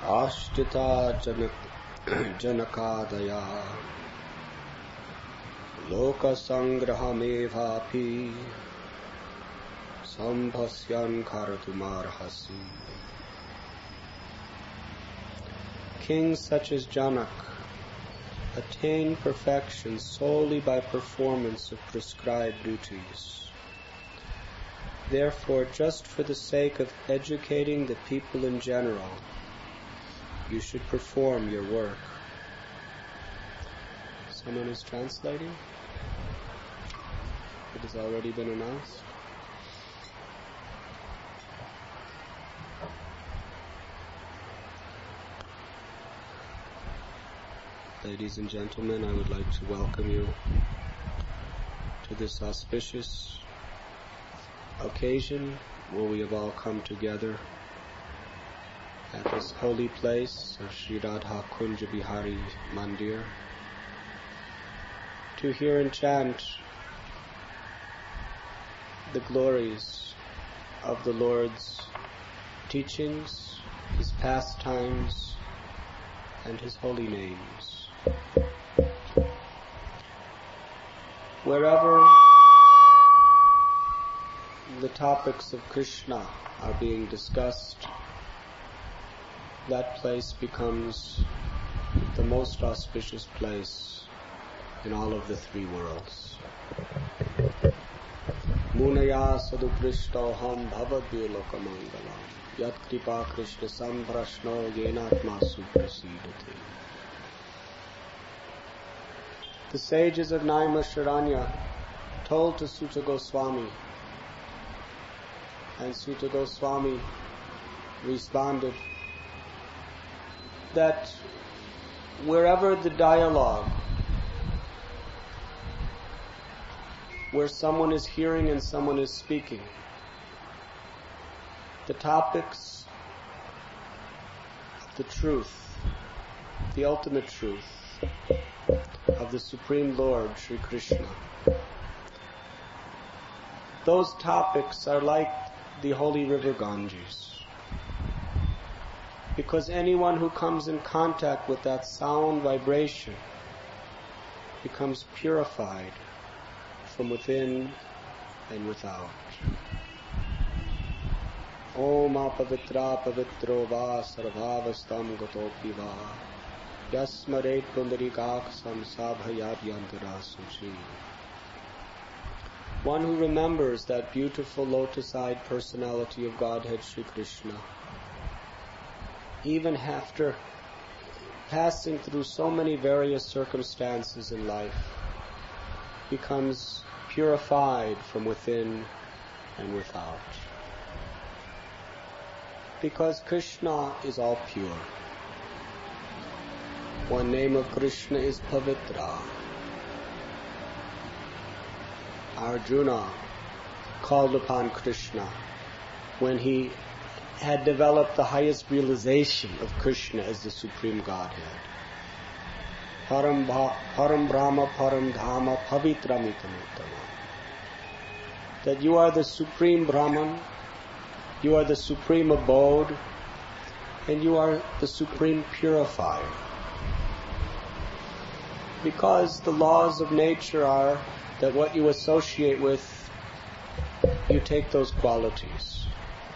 Ashrita जनकादया लोकसंग्रहमेवापि संभस्यन् karatumarhasi. Kings such as Janak attain perfection solely by performance of prescribed duties. Therefore, just for the sake of educating the people in general, you should perform your work. Someone is translating? It has already been announced. Ladies and gentlemen, I would like to welcome you to this auspicious occasion where we have all come together at this holy place of Sri Radha Kunja Bihari Mandir to hear and chant the glories of the Lord's teachings, His pastimes, and His holy names. Wherever the topics of Krishna are being discussed, that place becomes the most auspicious place in all of the three worlds. Munaya sadukrishtoham bhavadvyo lokamangalam yat kripa krishna samprashno yenatma suprasidati. The sages of Naimisharanya told to Suta Goswami, and Suta Goswami responded that wherever the dialogue, where someone is hearing and someone is speaking, the topics of the truth, the ultimate truth of the Supreme Lord Sri Krishna, those topics are like the holy river Ganges. Because anyone who comes in contact with that sound vibration becomes purified from within and without. Om apavitra pavitro va sarvavastam gatopi va yasmaret pundarikaksam sabhayadyantara suchi. One who remembers that beautiful lotus-eyed personality of Godhead Sri Krishna, even after passing through so many various circumstances in life, becomes purified from within and without. Because Krishna is all pure. One name of Krishna is Pavitra. Arjuna called upon Krishna when he had developed the highest realization of Krishna as the Supreme Godhead. Param Brahma, Param Dhama, Pavitramitamuttama. That you are the Supreme Brahman, you are the Supreme Abode, and you are the Supreme Purifier. Because the laws of nature are that what you associate with, you take those qualities.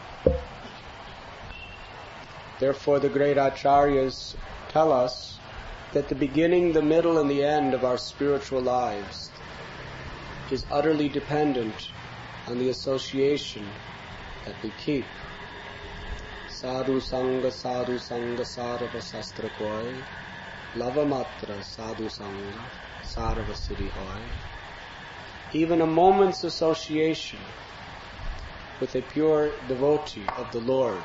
Therefore, the great acharyas tell us that the beginning, the middle, and the end of our spiritual lives is utterly dependent on the association that we keep. Sadhu Sangha Sarva Sastra Koi Lavamatra Sadhu Sangha Sarva Siddhi Hoy. Even a moment's association with a pure devotee of the Lord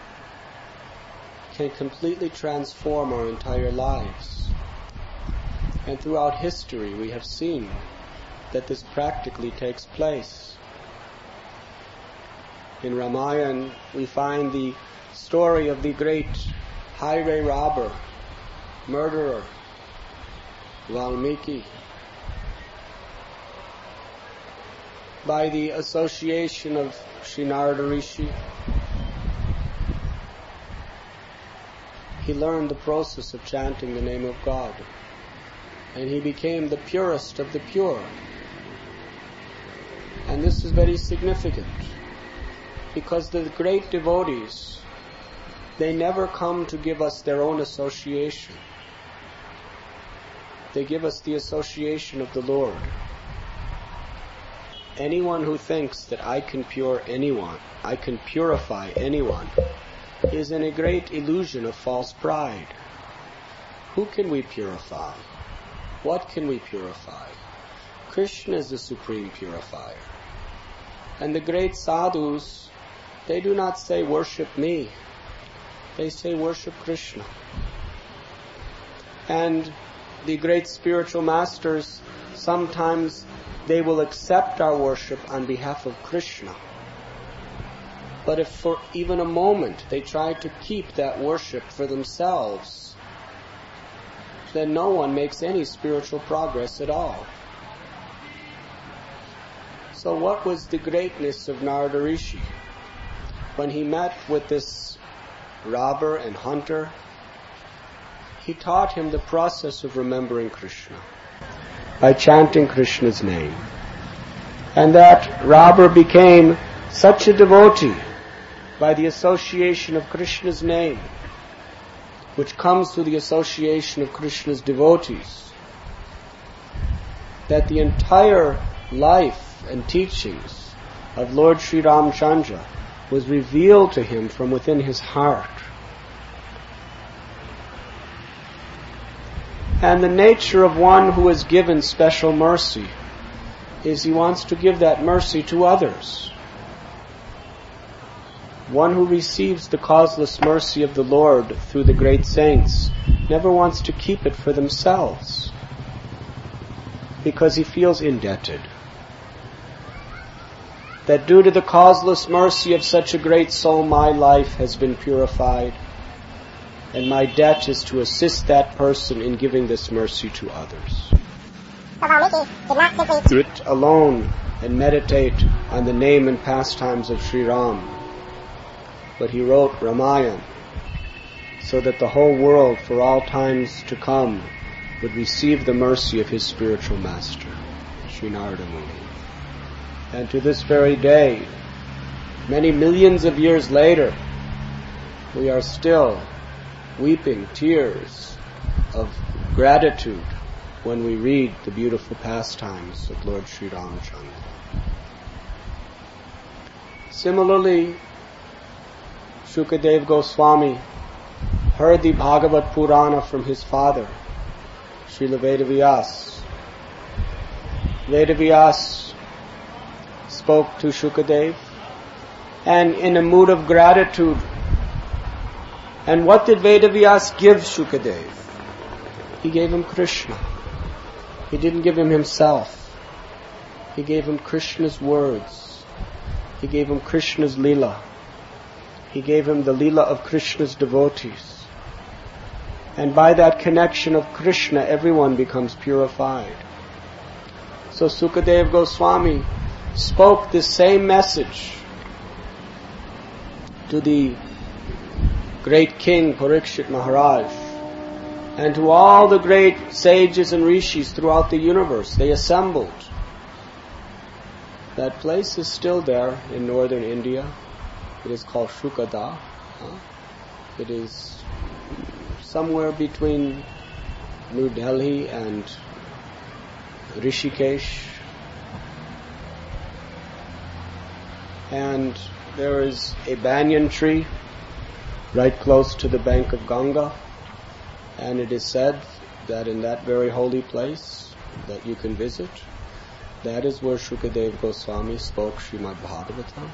can completely transform our entire lives. And throughout history we have seen that this practically takes place. In Ramayana we find the story of the great highway robber, murderer, Valmiki, by the association of Sri Narada Rishi he learned the process of chanting the name of God. And he became the purest of the pure. And this is very significant, because the great devotees, they never come to give us their own association. They give us the association of the Lord. Anyone who thinks that I can purify anyone, is in a great illusion of false pride. Who can we purify? What can we purify? Krishna is the supreme purifier. And the great sadhus, they do not say worship me. They say worship Krishna. And the great spiritual masters, sometimes they will accept our worship on behalf of Krishna. But if for even a moment they try to keep that worship for themselves, then no one makes any spiritual progress at all. So what was the greatness of Narada Rishi? When he met with this robber and hunter, he taught him the process of remembering Krishna by chanting Krishna's name. And that robber became such a devotee by the association of Krishna's name, which comes through the association of Krishna's devotees, that the entire life and teachings of Lord Sri Ramchandra was revealed to him from within his heart. And the nature of one who is given special mercy is he wants to give that mercy to others. One who receives the causeless mercy of the Lord through the great saints never wants to keep it for themselves, because he feels indebted. That due to the causeless mercy of such a great soul, my life has been purified, and my debt is to assist that person in giving this mercy to others. Sit alone and meditate on the name and pastimes of Sri Ram, but he wrote Ramayana so that the whole world for all times to come would receive the mercy of his spiritual master, Sri Narada Muni. And to this very day, many millions of years later, we are still weeping tears of gratitude when we read the beautiful pastimes of Lord Sri Ramchandra. Similarly, Shukadev Goswami heard the Bhagavad Purana from his father, Srila Vedavyas. Vedavyas spoke to Shukadev, and in a mood of gratitude. And what did Vedavyas give Shukadev? He gave him Krishna. He didn't give him himself. He gave him Krishna's words. He gave him Krishna's Leela. He gave him the Leela of Krishna's devotees. And by that connection of Krishna, everyone becomes purified. So Sukadeva Goswami spoke the same message to the great king Parikshit Maharaj and to all the great sages and rishis throughout the universe. They assembled. That place is still there in northern India. It is called Shukada. It is somewhere between New Delhi and Rishikesh. And there is a banyan tree right close to the bank of Ganga. And it is said that in that very holy place that you can visit, that is where Shukadeva Goswami spoke Srimad Bhagavatam.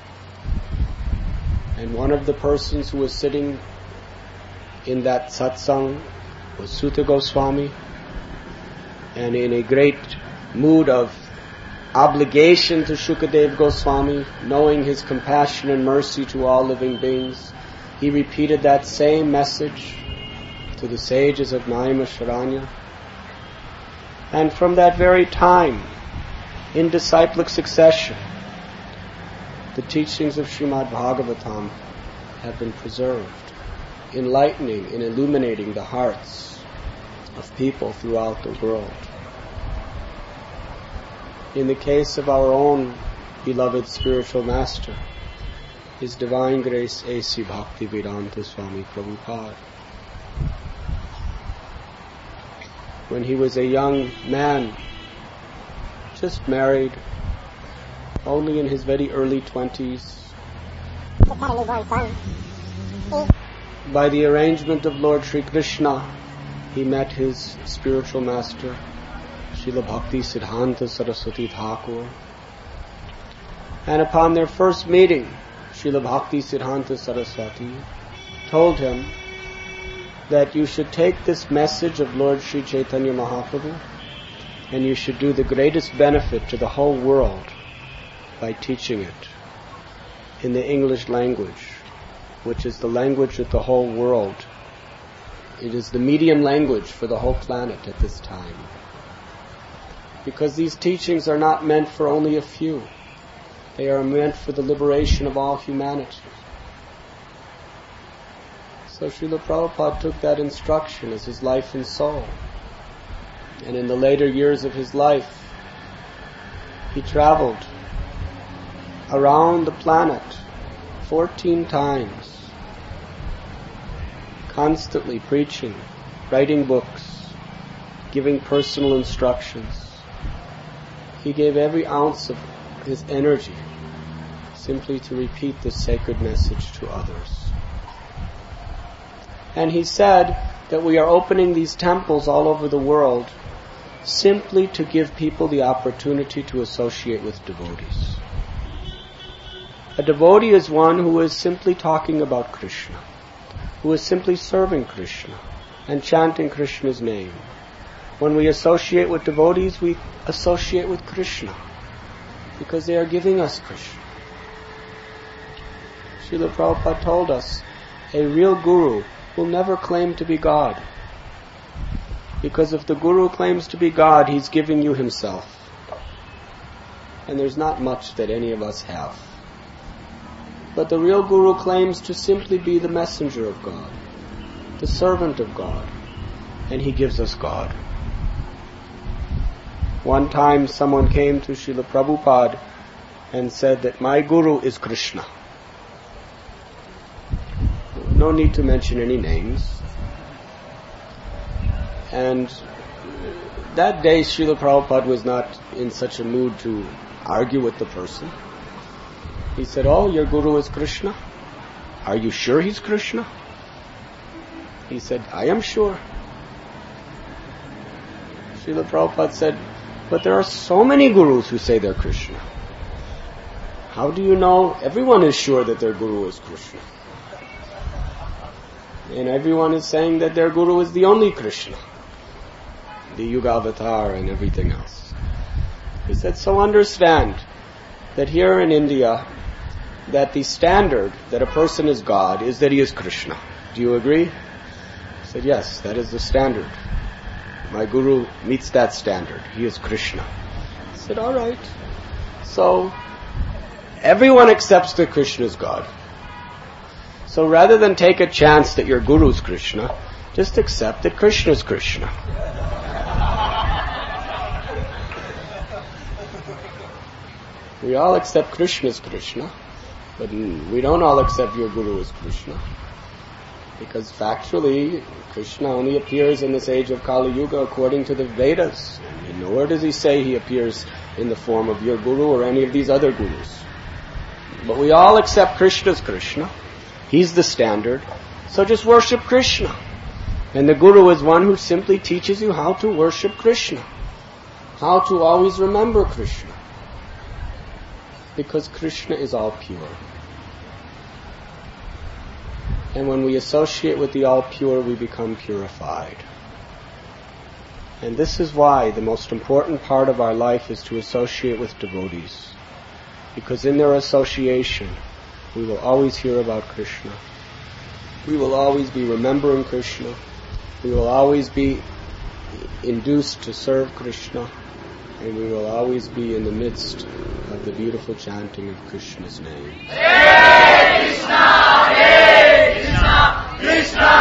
And one of the persons who was sitting in that satsang was Suta Goswami, and in a great mood of obligation to Shukadeva Goswami, knowing his compassion and mercy to all living beings, he repeated that same message to the sages of Naimisharanya. And from that very time, in disciplic succession, the teachings of Srimad Bhagavatam have been preserved enlightening and illuminating the hearts of people throughout the world. In the case of our own beloved spiritual master, His Divine Grace A.C. Bhaktivedanta Swami Prabhupada, when he was a young man, just married, only in his very early 20s, by the arrangement of Lord Sri Krishna, he met his spiritual master, Srila Bhakti Siddhanta Saraswati Thakur. And upon their first meeting, Srila Bhakti Siddhanta Saraswati told him that you should take this message of Lord Sri Chaitanya Mahaprabhu and you should do the greatest benefit to the whole world by teaching it in the English language, which is the language of the whole world. It is the medium language for the whole planet at this time. Because these teachings are not meant for only a few. They are meant for the liberation of all humanity. So Srila Prabhupada took that instruction as his life and soul. And in the later years of his life, he traveled around the planet 14 times, constantly preaching, writing books, giving personal instructions. He gave every ounce of his energy simply to repeat this sacred message to others. And he said that we are opening these temples all over the world simply to give people the opportunity to associate with devotees. A devotee is one who is simply talking about Krishna, who is simply serving Krishna and chanting Krishna's name. When we associate with devotees, we associate with Krishna because they are giving us Krishna. Srila Prabhupada told us, a real guru will never claim to be God. Because if the guru claims to be God, he's giving you himself. And there's not much that any of us have. But the real guru claims to simply be the messenger of God, the servant of God, and he gives us God. One time someone came to Srila Prabhupada and said that my guru is Krishna. No need to mention any names. And that day Srila Prabhupada was not in such a mood to argue with the person. He said, oh, your guru is Krishna? Are you sure he's Krishna? He said, I am sure. Srila Prabhupada said, but there are so many gurus who say they're Krishna. How do you know? Everyone is sure that their guru is Krishna. And everyone is saying that their guru is the only Krishna, the Yuga Avatar and everything else. He said, so understand that here in India, that the standard that a person is God is that he is Krishna. Do you agree? He said, yes, that is the standard. My guru meets that standard. He is Krishna. I said, all right. So, everyone accepts that Krishna is God. So rather than take a chance that your guru is Krishna, just accept that Krishna is Krishna. We all accept Krishna as Krishna, but we don't all accept your guru as Krishna. Because factually, Krishna only appears in this age of Kali Yuga according to the Vedas. And nowhere does he say he appears in the form of your guru or any of these other gurus. But we all accept Krishna as Krishna. He's the standard. So just worship Krishna. And the guru is one who simply teaches you how to worship Krishna. How to always remember Krishna. Because Krishna is all pure. And when we associate with the all pure, we become purified. And this is why the most important part of our life is to associate with devotees. Because in their association, we will always hear about Krishna. We will always be remembering Krishna. We will always be induced to serve Krishna. And we will always be in the midst of the beautiful chanting of Krishna's name. Hare Krishna, Hare Krishna, Krishna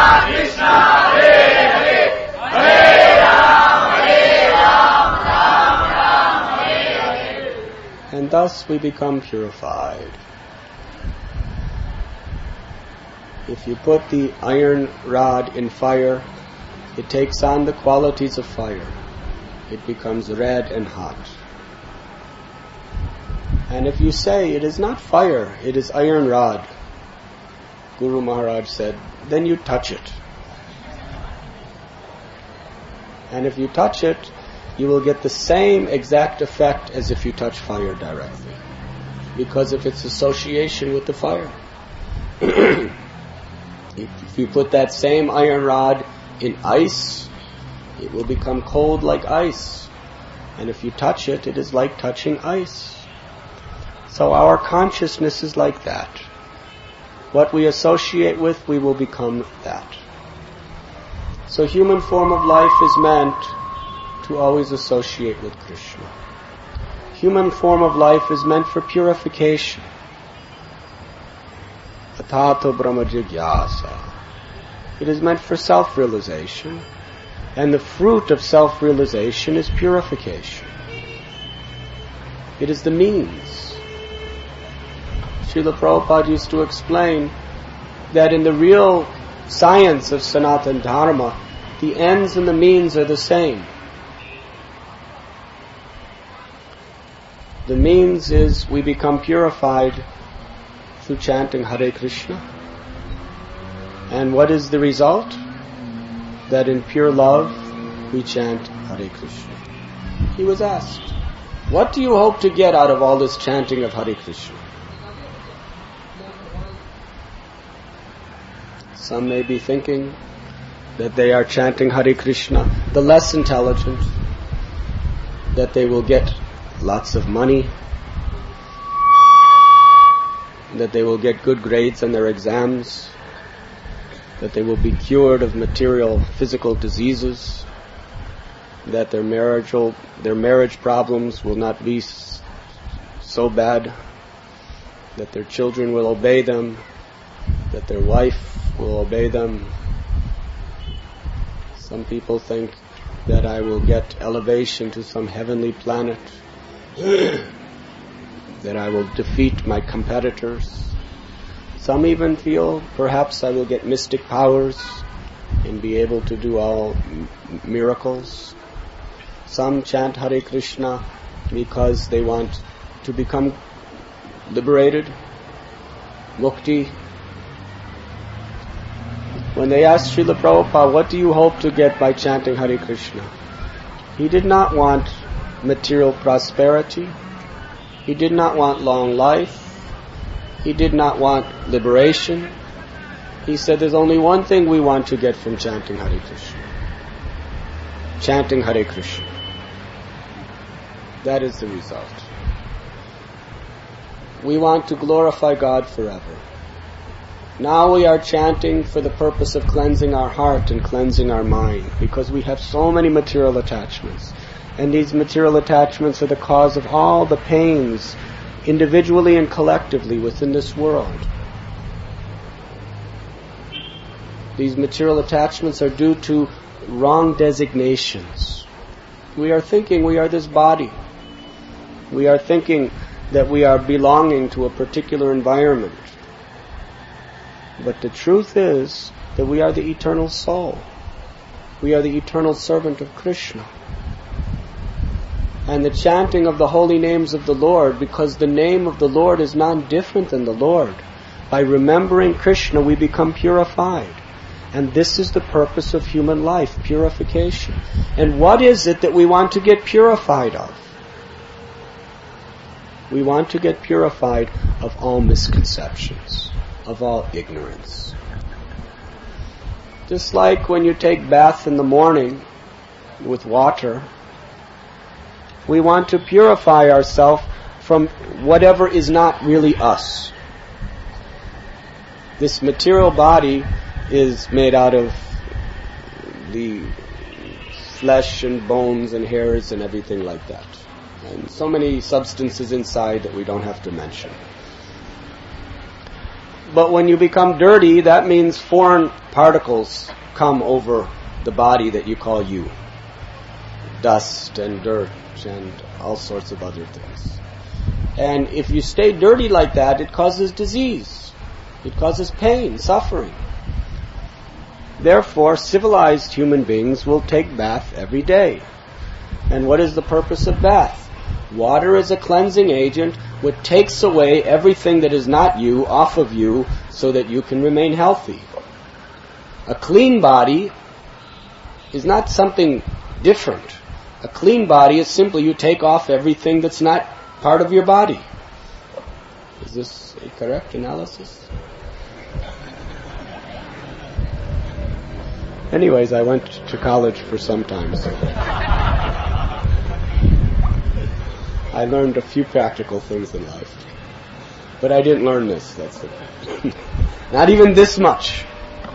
thus we become purified. If you put the iron rod in fire, it takes on the qualities of fire. It becomes red and hot. And if you say it is not fire, it is iron rod, Guru Maharaj said, then you touch it. And if you touch it, you will get the same exact effect as if you touch fire directly, because of its association with the fire. If you put that same iron rod in ice, it will become cold like ice. And if you touch it, it is like touching ice. So our consciousness is like that. What we associate with, we will become that. So human form of life is meant to always associate with Krishna. Human form of life is meant for purification. Atato Brahma Jigyasa. It is meant for self-realization, and the fruit of self-realization is purification. It is the means. Srila Prabhupada used to explain that in the real science of Sanatana Dharma, the ends and the means are the same. The means is we become purified through chanting Hare Krishna. And what is the result? That in pure love we chant Hare Krishna. He was asked, what do you hope to get out of all this chanting of Hare Krishna? Some may be thinking that they are chanting Hare Krishna, the less intelligent, that they will get lots of money, that they will get good grades on their exams, that they will be cured of material, physical diseases, that their marriage problems will not be so bad, that their children will obey them, that their wife will obey them. Some people think that I will get elevation to some heavenly planet, that I will defeat my competitors. Some even feel perhaps I will get mystic powers and be able to do all miracles. Some chant Hare Krishna because they want to become liberated, mukti. When they asked Srila Prabhupada, what do you hope to get by chanting Hare Krishna? He did not want material prosperity. He did not want long life. He did not want liberation. He said there's only one thing we want to get from chanting Hare Krishna. Chanting Hare Krishna. That is the result. We want to glorify God forever. Now we are chanting for the purpose of cleansing our heart and cleansing our mind, because we have so many material attachments. And these material attachments are the cause of all the pains, individually and collectively, within this world. These material attachments are due to wrong designations. We are thinking we are this body. We are thinking that we are belonging to a particular environment. But the truth is that we are the eternal soul. We are the eternal servant of Krishna. And the chanting of the holy names of the Lord, because the name of the Lord is not different than the Lord. By remembering Krishna, we become purified. And this is the purpose of human life, purification. And what is it that we want to get purified of? We want to get purified of all misconceptions, of all ignorance. Just like when you take bath in the morning with water, we want to purify ourselves from whatever is not really us. This material body is made out of the flesh and bones and hairs and everything like that. And so many substances inside that we don't have to mention. But when you become dirty, that means foreign particles come over the body that you call you. Dust and dirt and all sorts of other things. And if you stay dirty like that, it causes disease. It causes pain, suffering. Therefore, civilized human beings will take bath every day. And what is the purpose of bath? Water is a cleansing agent which takes away everything that is not you off of you so that you can remain healthy. A clean body is not something different. A clean body is simply you take off everything that's not part of your body. Is this a correct analysis? Anyways, I went to college for some time, so I learned a few practical things in life. But I didn't learn this, that's it. Not even this much.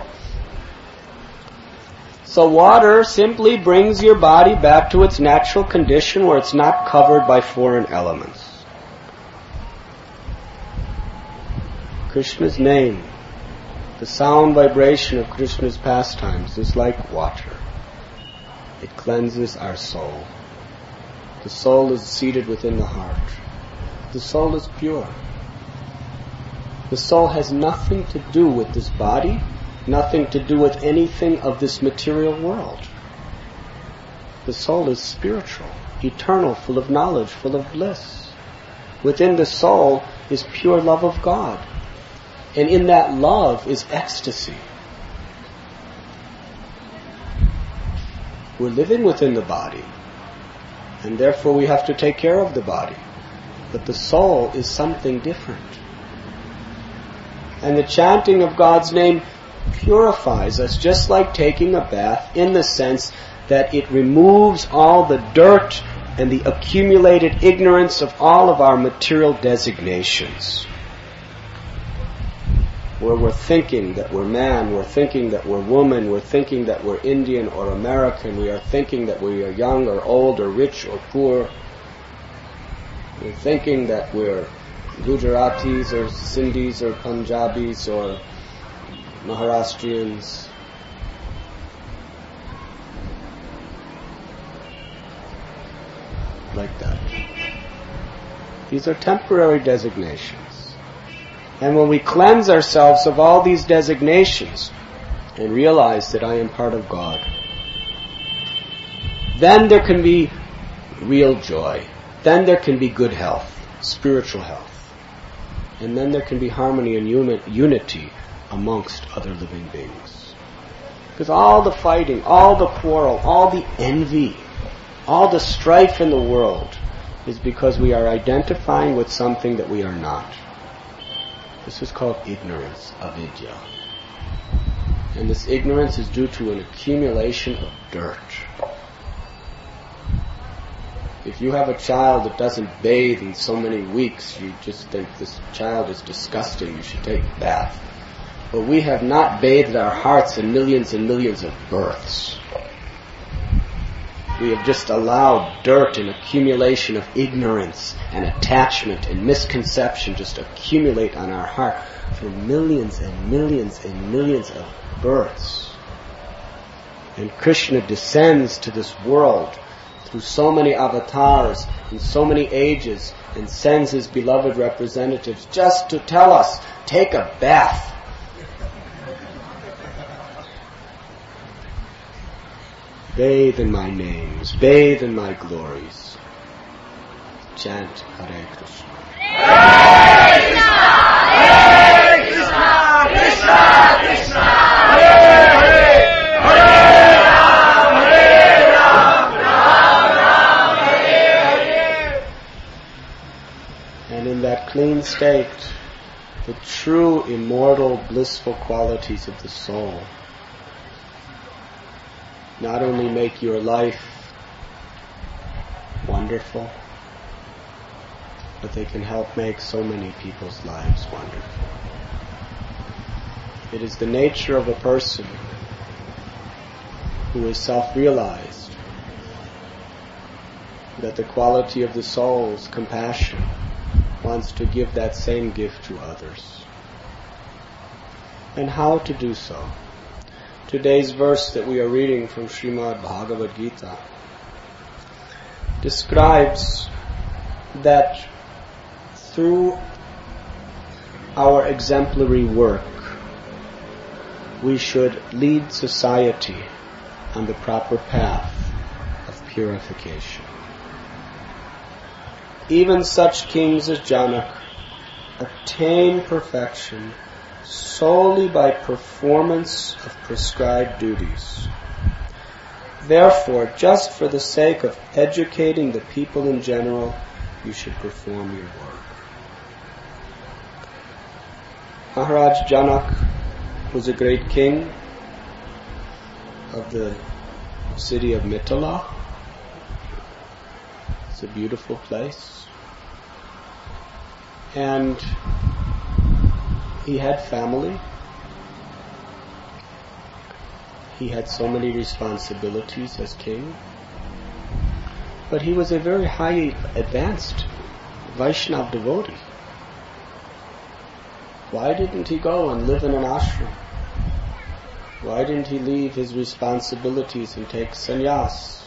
So water simply brings your body back to its natural condition where it's not covered by foreign elements. Krishna's name, the sound vibration of Krishna's pastimes is like water. It cleanses our soul. The soul is seated within the heart. The soul is pure. The soul has nothing to do with this body, nothing to do with anything of this material world. The soul is spiritual, eternal, full of knowledge, full of bliss. Within the soul is pure love of God. And in that love is ecstasy. We're living within the body, and therefore we have to take care of the body. But the soul is something different. And the chanting of God's name purifies us, just like taking a bath, in the sense that it removes all the dirt and the accumulated ignorance of all of our material designations. Where we're thinking that we're man, we're thinking that we're woman, we're thinking that we're Indian or American, we are thinking that we are young or old or rich or poor. We're thinking that we're Gujaratis or Sindhis or Punjabis or Maharashtrians. Like that. These are temporary designations. And when we cleanse ourselves of all these designations and realize that I am part of God, then there can be real joy. Then there can be good health, spiritual health. And then there can be harmony and unity amongst other living beings. Because all the fighting, all the quarrel, all the envy, all the strife in the world is because we are identifying with something that we are not. This is called ignorance, avidya. And this ignorance is due to an accumulation of dirt. If you have a child that doesn't bathe in so many weeks, you just think this child is disgusting, you should take a bath. But we have not bathed our hearts in millions and millions of births. We have just allowed dirt and accumulation of ignorance and attachment and misconception just accumulate on our heart for millions and millions and millions of births. And Krishna descends to this world through so many avatars in so many ages and sends his beloved representatives just to tell us, take a bath. Bathe in my names, bathe in my glories. Chant Hare Krishna. Hare Krishna, Hare Krishna, Krishna Krishna, Hare Hare, Hare Ram, Hare Ram, Ram Ram, Hare Hare. And in that clean state, the true immortal blissful qualities of the soul not only make your life wonderful, but they can help make so many people's lives wonderful. It is the nature of a person who is self-realized that the quality of the soul's compassion wants to give that same gift to others. And how to do so? Today's verse that we are reading from Srimad Bhagavad Gita describes that through our exemplary work, we should lead society on the proper path of purification. Even such kings as Janak attain perfection solely by performance of prescribed duties. Therefore, just for the sake of educating the people in general, you should perform your work. Maharaj Janak was a great king of the city of Mithila. It's a beautiful place. And he had family. He had so many responsibilities as king. But he was a very highly advanced Vaishnava devotee. Why didn't he go and live in an ashram? Why didn't he leave his responsibilities and take sannyas?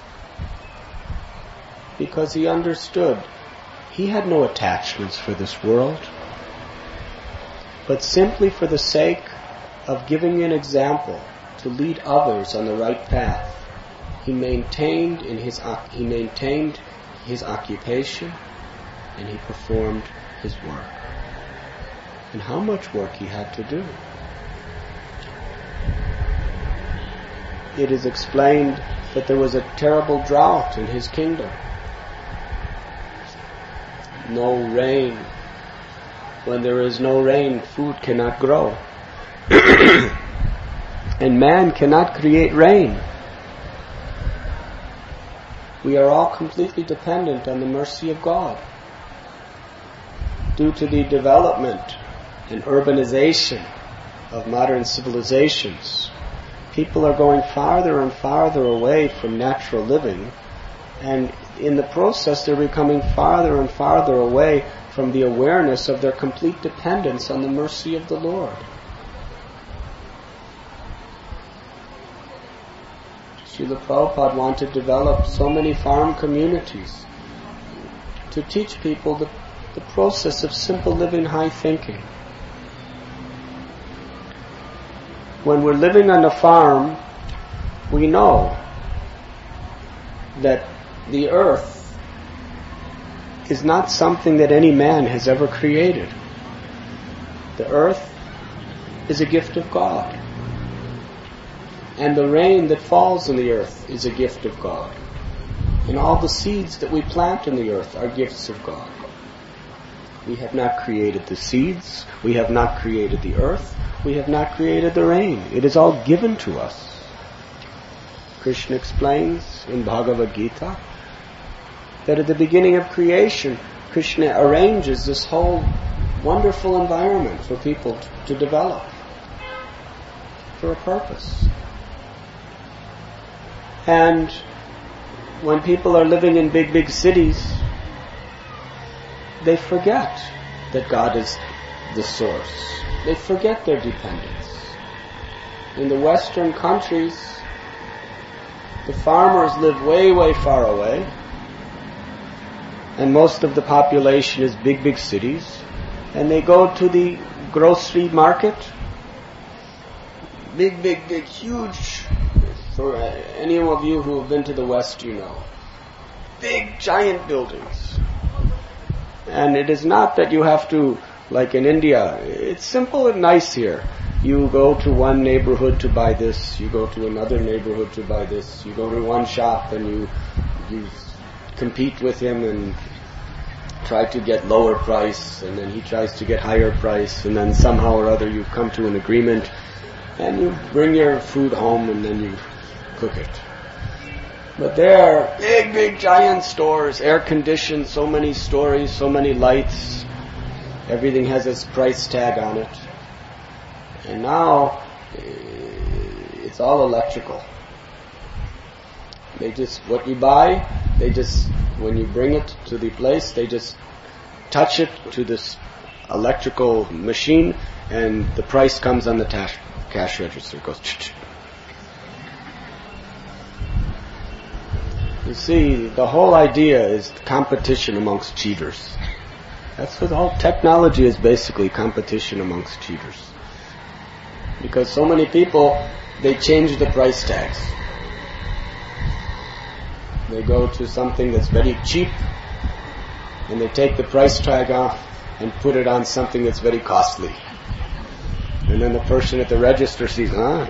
Because he understood he had no attachments for this world, but simply for the sake of giving an example to lead others on the right path, he maintained his occupation and he performed his work. And how much work he had to do. It is explained that there was a terrible drought in his kingdom. No rain. When there is no rain, food cannot grow. And man cannot create rain. We are all completely dependent on the mercy of God. Due to the development and urbanization of modern civilizations, people are going farther and farther away from natural living, and in the process they're becoming farther and farther away from the awareness of their complete dependence on the mercy of the Lord. Srila Prabhupada wanted to develop so many farm communities to teach people the process of simple living, high thinking. When we're living on a farm, we know that the earth is not something that any man has ever created. The earth is a gift of God. And the rain that falls on the earth is a gift of God. And all the seeds that we plant in the earth are gifts of God. We have not created the seeds. We have not created the earth. We have not created the rain. It is all given to us. Krishna explains in Bhagavad Gita that at the beginning of creation, Krishna arranges this whole wonderful environment for people to develop for a purpose. And when people are living in big, big cities, they forget that God is the source. They forget their dependence. In the Western countries, the farmers live way, way far away, and most of the population is big, big cities, and they go to the grocery market, big, big, big, huge. For any of you who have been to the West, you know. Big, giant buildings. And it is not that you have to, like in India, it's simple and nice here. You go to one neighborhood to buy this, you go to another neighborhood to buy this, you go to one shop and you compete with him and try to get lower price, and then he tries to get higher price, and then somehow or other you come to an agreement, and you bring your food home and then you cook it. But there are big, big, giant stores, air-conditioned, so many stories, so many lights. Everything has its price tag on it. And now, it's all electrical. What you buy, when you bring it to the place, they just touch it to this electrical machine, and the price comes on the cash register. It goes. You see, the whole idea is competition amongst cheaters. That's what all technology is, basically competition amongst cheaters. Because so many people, they change the price tags. They go to something that's very cheap, and they take the price tag off and put it on something that's very costly. And then the person at the register sees, like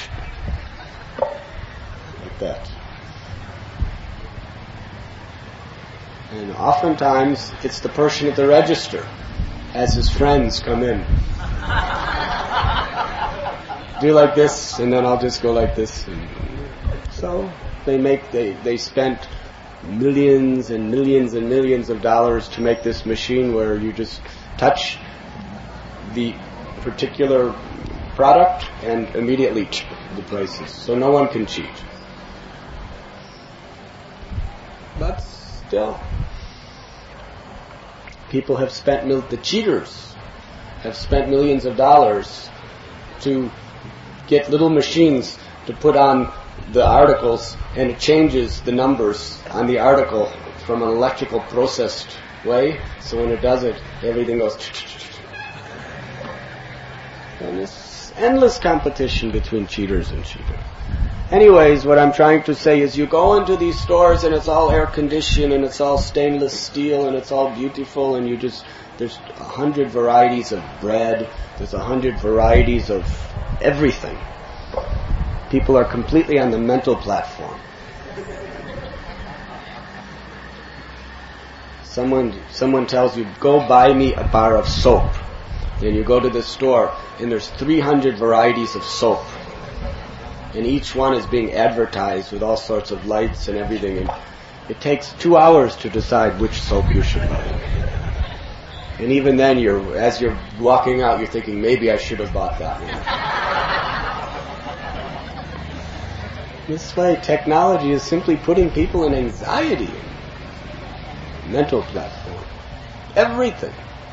that. And oftentimes, it's the person at the register, as his friends come in. Do like this, and then I'll just go like this. And so they spent millions and millions and millions of dollars to make this machine where you just touch the particular product and immediately the prices. So no one can cheat. But still, people have spent, the cheaters have spent millions of dollars to get little machines to put on the articles, and it changes the numbers on the article from an electrical processed way. So when it does it, everything goes. And it's endless competition between cheaters and cheaters. Anyways, what I'm trying to say is you go into these stores and it's all air conditioned and it's all stainless steel and it's all beautiful, and there's 100 varieties of bread, there's 100 varieties of everything. People are completely on the mental platform. Someone tells you, go buy me a bar of soap. Then you go to the store and there's 300 varieties of soap. And each one is being advertised with all sorts of lights and everything. And it takes 2 hours to decide which soap you should buy. And even then, as you're walking out, you're thinking, maybe I should have bought that one. This way, technology is simply putting people in anxiety. Mental platform. Everything.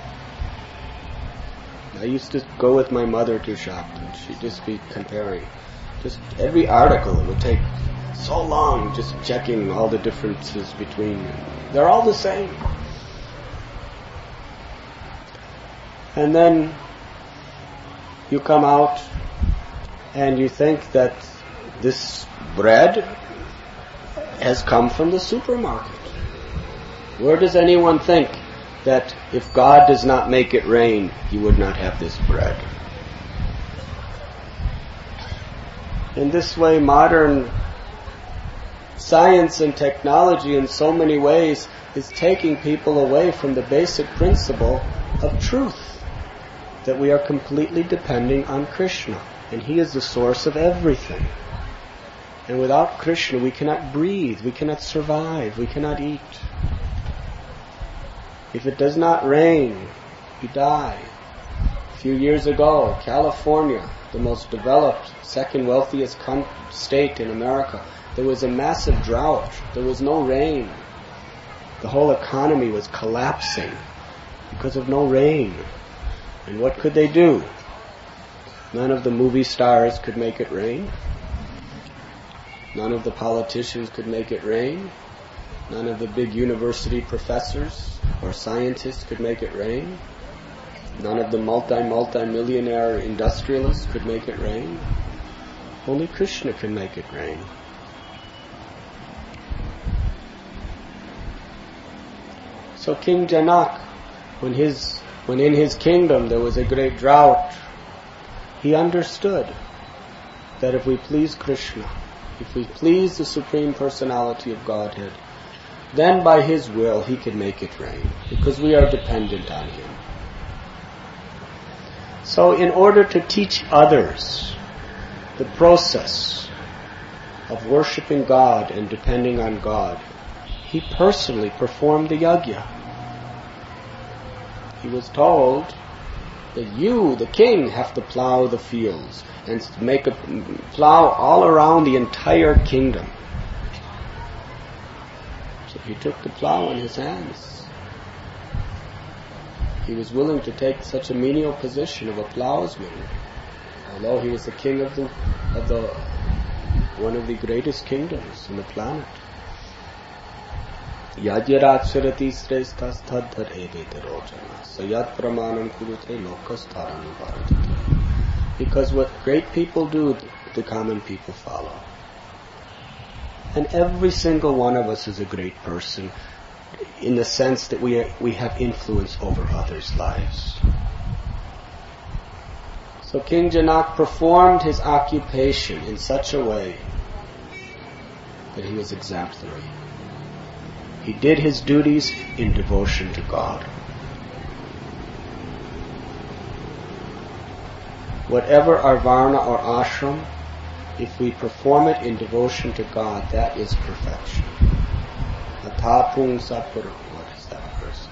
I used to go with my mother to shop, and she'd just be comparing. Just every article, it would take so long just checking all the differences between them. They're all the same. And then you come out and you think that this bread has come from the supermarket. Where does anyone think that if God does not make it rain, He would not have this bread? In this way, modern science and technology in so many ways is taking people away from the basic principle of truth, that we are completely depending on Krishna, and He is the source of everything. And without Krishna, we cannot breathe, we cannot survive, we cannot eat. If it does not rain, we die. A few years ago, California, the most developed, second wealthiest state in America, there was a massive drought. There was no rain. The whole economy was collapsing because of no rain. And what could they do? None of the movie stars could make it rain. None of the politicians could make it rain. None of the big university professors or scientists could make it rain. None of the multi-millionaire industrialists could make it rain. Only Krishna can make it rain. So King Janak, when in his kingdom there was a great drought, he understood that if we please Krishna, if we please the Supreme Personality of Godhead, then by His will He can make it rain, because we are dependent on Him. So in order to teach others the process of worshipping God and depending on God, He personally performed the yajna. He was told that you, the king, have to plow the fields and make a plow all around the entire kingdom. So he took the plow in his hands. He was willing to take such a menial position of a plowsman, although he was the king of one of the greatest kingdoms on the planet. Yadyarachirati srestastadhar edete rojana sayat pramanam kurute lokastharani bharatite. Because what great people do, the common people follow. And every single one of us is a great person in the sense that we have influence over others' lives. So King Janak performed his occupation in such a way that he was exemplary. He did his duties in devotion to God. Whatever our varna or ashram, if we perform it in devotion to God, that is perfection. Atapung sapura, what is that verse?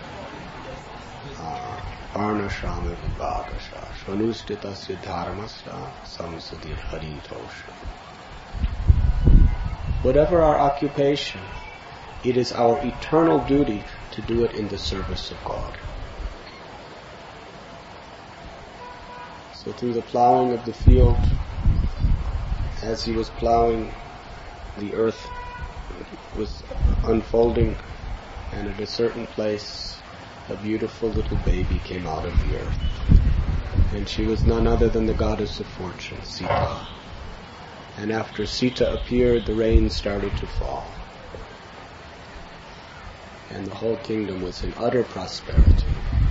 Varna shrama vibhagasha, svanustitasya dharmasya, samsadi haritosha. Whatever our occupation, it is our eternal duty to do it in the service of God. So through the plowing of the field, as he was plowing, the earth was unfolding, and at a certain place, a beautiful little baby came out of the earth. And she was none other than the goddess of fortune, Sita. And after Sita appeared, the rain started to fall. And the whole kingdom was in utter prosperity.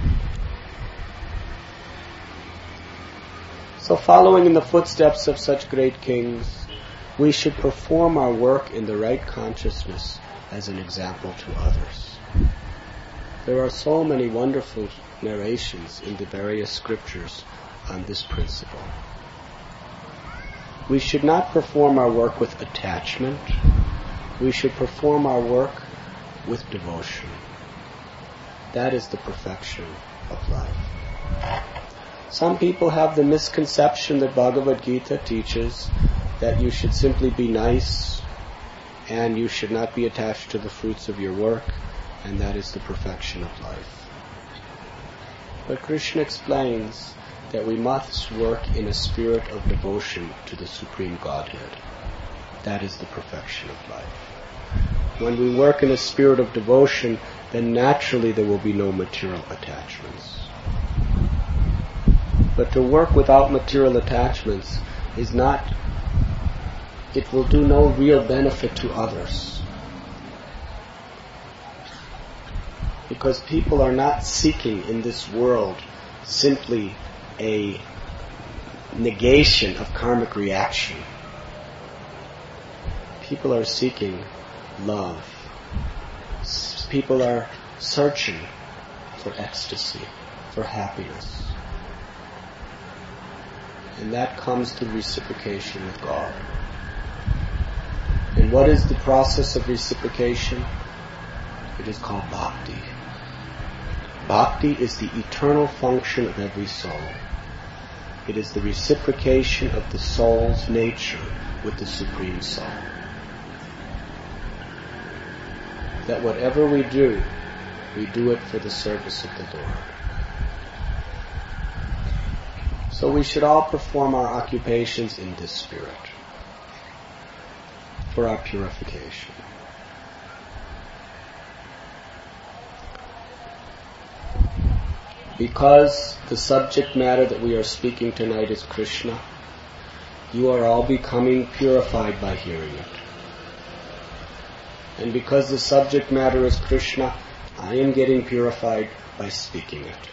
So following in the footsteps of such great kings, we should perform our work in the right consciousness as an example to others. There are so many wonderful narrations in the various scriptures on this principle. We should not perform our work with attachment. We should perform our work with devotion. That is the perfection of life. Some people have the misconception that Bhagavad Gita teaches that you should simply be nice and you should not be attached to the fruits of your work, and that is the perfection of life. But Krishna explains that we must work in a spirit of devotion to the Supreme Godhead. That is the perfection of life. When we work in a spirit of devotion, then naturally there will be no material attachments. But to work without material attachments is not, it will do no real benefit to others. Because people are not seeking in this world simply a negation of karmic reaction. People are seeking love. People are searching for ecstasy, for happiness. And that comes through reciprocation with God. And what is the process of reciprocation? It is called bhakti. Bhakti is the eternal function of every soul. It is the reciprocation of the soul's nature with the Supreme Soul. That whatever we do it for the service of the Lord. So we should all perform our occupations in this spirit for our purification. Because the subject matter that we are speaking tonight is Krishna, you are all becoming purified by hearing it. And because the subject matter is Krishna, I am getting purified by speaking it.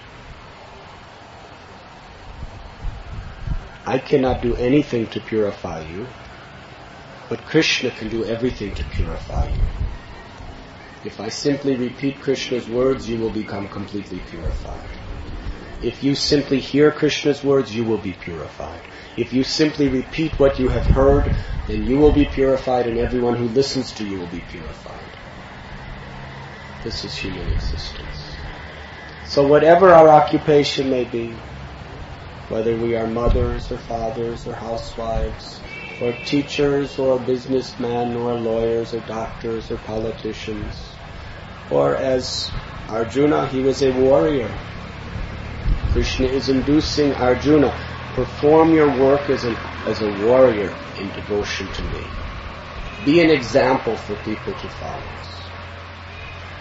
I cannot do anything to purify you, but Krishna can do everything to purify you. If I simply repeat Krishna's words, you will become completely purified. If you simply hear Krishna's words, you will be purified. If you simply repeat what you have heard, then you will be purified, and everyone who listens to you will be purified. This is human existence. So whatever our occupation may be, whether we are mothers or fathers or housewives, or teachers or businessmen or lawyers or doctors or politicians, or as Arjuna, he was a warrior. Krishna is inducing Arjuna, perform your work as a warrior in devotion to me. Be an example for people to follow.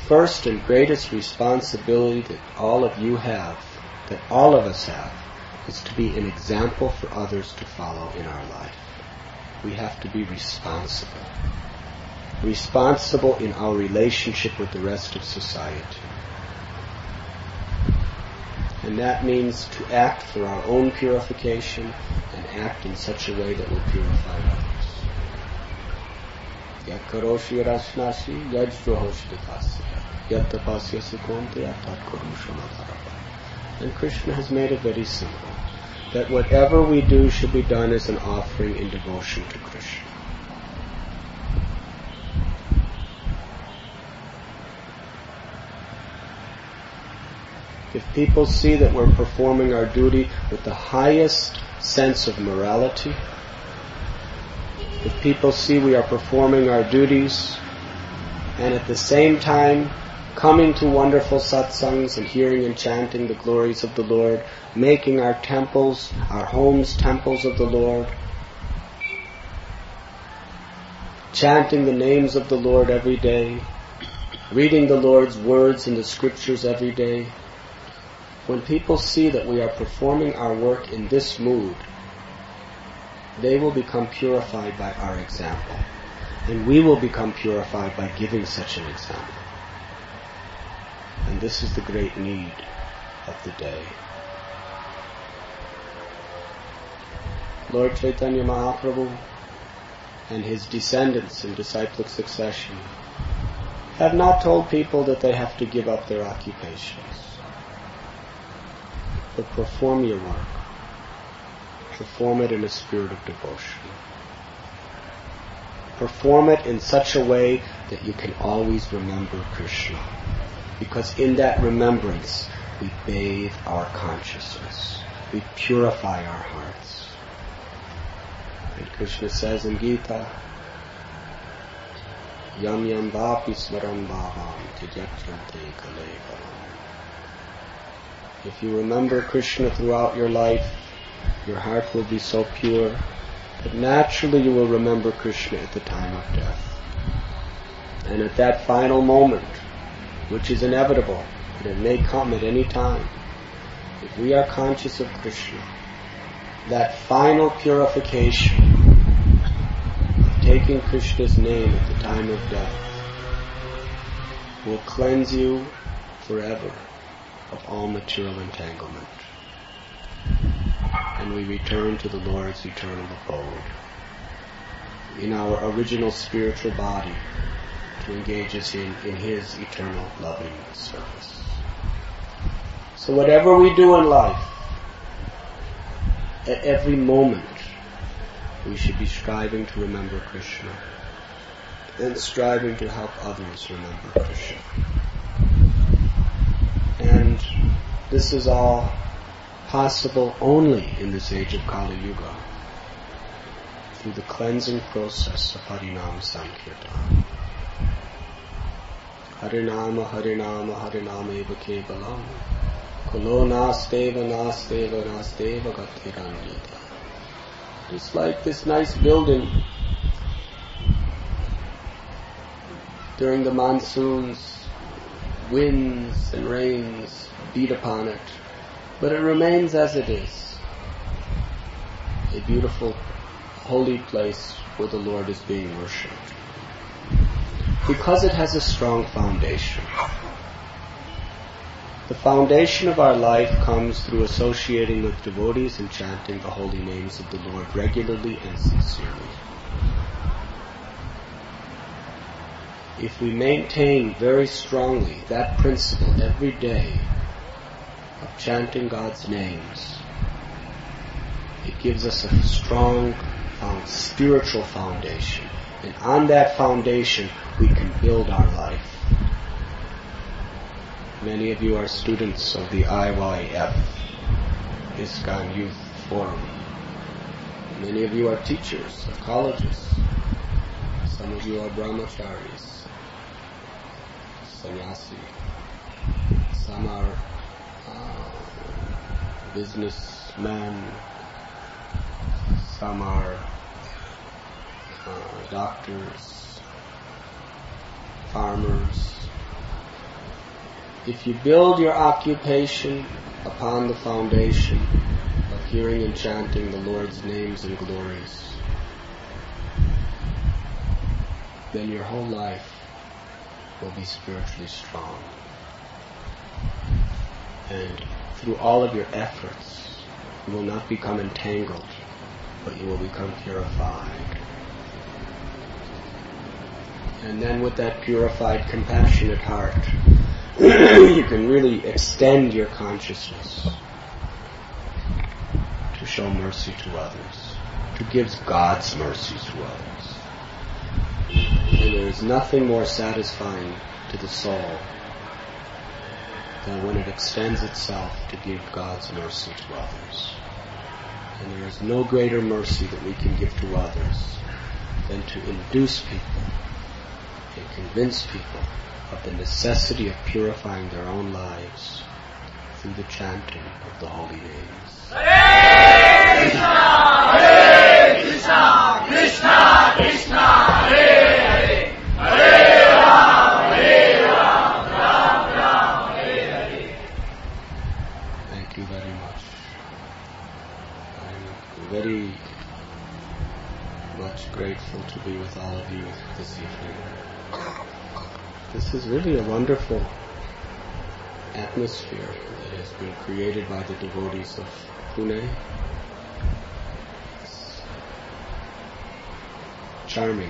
first and greatest responsibility that all of you have, that all of us have, is to be an example for others to follow in our life. We have to be responsible. Responsible in our relationship with the rest of society. And that means to act for our own purification and act in such a way that will purify others. Yat karoshi rasnashi yajrohoshi dikasya yat tapasya sikonte atat karushamadharapa. And Krishna has made it very simple, that whatever we do should be done as an offering in devotion to Krishna. If people see that we're performing our duty with the highest sense of morality, if people see we are performing our duties and at the same time coming to wonderful satsangs and hearing and chanting the glories of the Lord, making our temples, our homes, temples of the Lord, chanting the names of the Lord every day, reading the Lord's words in the scriptures every day, when people see that we are performing our work in this mood, they will become purified by our example. And we will become purified by giving such an example. And this is the great need of the day. Lord Chaitanya Mahaprabhu and his descendants in disciplic succession have not told people that they have to give up their occupations, but perform your work. Perform it in a spirit of devotion. Perform it in such a way that you can always remember Krishna. Because in that remembrance, we bathe our consciousness. We purify our hearts. And Krishna says in Gita, Yam yam vapi smaram bhavam tyajatyante kalevaram. If you remember Krishna throughout your life, your heart will be so pure that naturally you will remember Krishna at the time of death. And at that final moment, which is inevitable, but it may come at any time, if we are conscious of Krishna, that final purification of taking Krishna's name at the time of death will cleanse you forever of all material entanglement. And we return to the Lord's eternal abode in our original spiritual body to engage us in His eternal loving service. So whatever we do in life, at every moment, we should be striving to remember Krishna and striving to help others remember Krishna. And this is all possible only in this age of Kali Yuga through the cleansing process of Harinam Sankirtan. Harinama, Harinama, Harinama eva kevalam. Kalo nasteva, nasteva, nasteva gatirandita. Just like this nice building during the monsoons, winds and rains beat upon it, but it remains as it is. A beautiful, holy place where the Lord is being worshipped. Because it has a strong foundation. The foundation of our life comes through associating with devotees and chanting the holy names of the Lord regularly and sincerely. If we maintain very strongly that principle every day of chanting God's names, it gives us a strong spiritual foundation. And on that foundation, we can build our life. Many of you are students of the IYF, ISKCON Youth Forum. Many of you are teachers of colleges. Some of you are brahmacharis, sannyasi. Some are businessmen. Some are doctors, farmers, if you build your occupation upon the foundation of hearing and chanting the Lord's names and glories, then your whole life will be spiritually strong. And through all of your efforts, you will not become entangled, but you will become purified. And then with that purified, compassionate heart, you can really extend your consciousness to show mercy to others, to give God's mercy to others. And there is nothing more satisfying to the soul than when it extends itself to give God's mercy to others. And there is no greater mercy that we can give to others than to induce people and convince people of the necessity of purifying their own lives through the chanting of the holy names. Hare Krishna, Hare Krishna, Krishna Krishna, Hare Hare, Hare Ram, Ram Ram, Hare Hare. Thank you very much. I'm very much grateful to be with all of you this evening. This is really a wonderful atmosphere that has been created by the devotees of Pune. It's charming.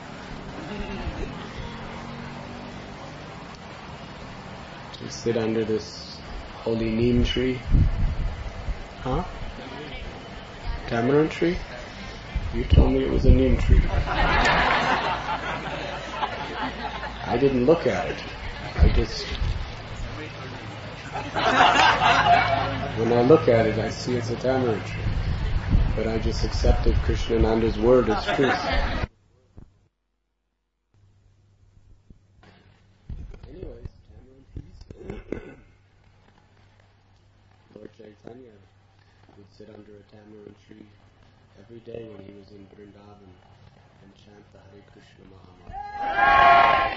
To sit under this holy neem tree. Huh? Tamarind tree? You told me it was a neem tree. I didn't look at it. When I look at it, I see it's a tamarind tree. But I just accepted Krishnananda's word as truth. Anyways, tamarind trees. Lord Chaitanya would sit under a tamarind tree every day when he was in Vrindavan and chant the Hare Krishna Mahamantra.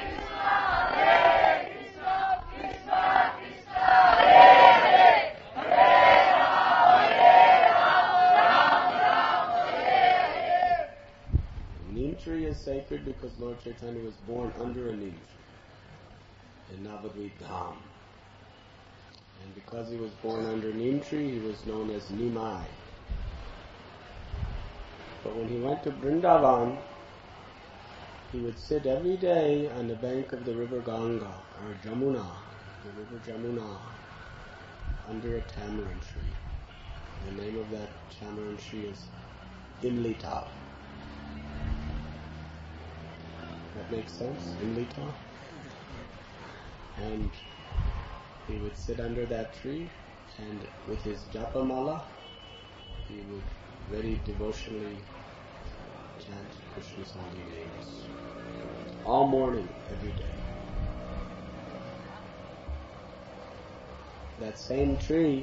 Neem tree is sacred because Lord Chaitanya was born under a neem tree in Navadvip Dham. And because he was born under neem tree, he was known as Nimai. But when he went to Vrindavan, he would sit every day on the bank of the river Ganga, or Jamuna, the river Jamuna, under a tamarind tree. The name of that tamarind tree is Imlita. That makes sense? Imlita? And he would sit under that tree, and with his japamala, he would very devotionally chant Krishna's holy names all morning, every day. That same tree,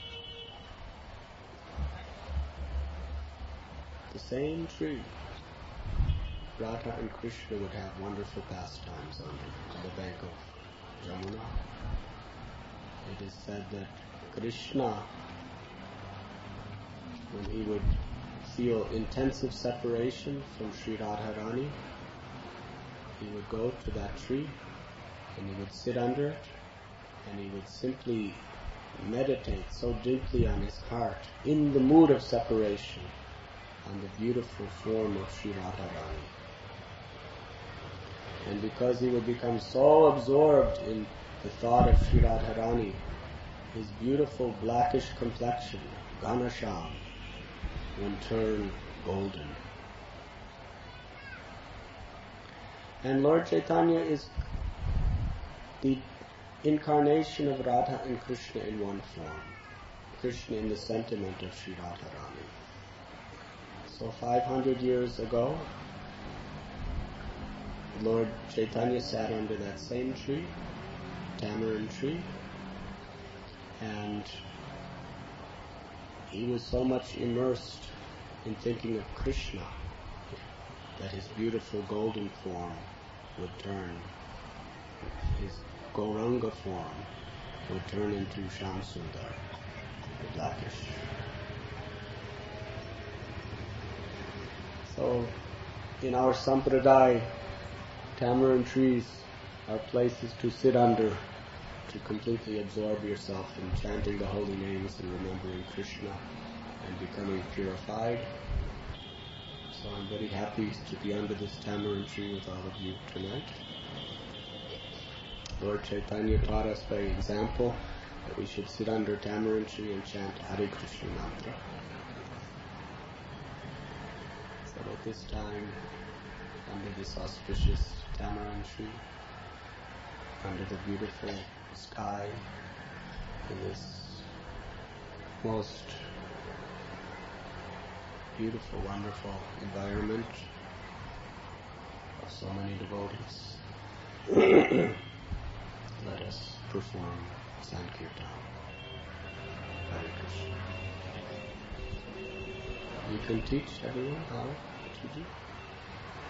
Radha and Krishna would have wonderful pastimes on the bank of Jamuna. It is said that Krishna, when he would feel intensive separation from Sri Radharani, he would go to that tree and he would sit under it and he would simply meditate so deeply on his heart in the mood of separation on the beautiful form of Sri Radharani. And because he would become so absorbed in the thought of Sri Radharani, his beautiful blackish complexion, Ghanasham, would turn golden. And Lord Chaitanya is the incarnation of Radha and Krishna in one form. Krishna in the sentiment of Sri Radharani. So 500 years ago, Lord Chaitanya sat under that same tree, tamarind tree, and he was so much immersed in thinking of Krishna that his beautiful golden form would turn, his Gauranga form would turn into Shamsundar, the blackish. So, in our sampradaya, tamarind trees are places to sit under, to completely absorb yourself in chanting the holy names and remembering Krishna and becoming purified. So I'm very happy to be under this tamarind tree with all of you tonight. Lord Chaitanya taught us by example that we should sit under tamarind tree and chant Hare Krishna mantra. So at this time, under this auspicious tamarind tree, under the beautiful sky, in this most beautiful, wonderful environment of so many devotees, let us perform Sankirtan. Hare Krishna. You can teach everyone how to do.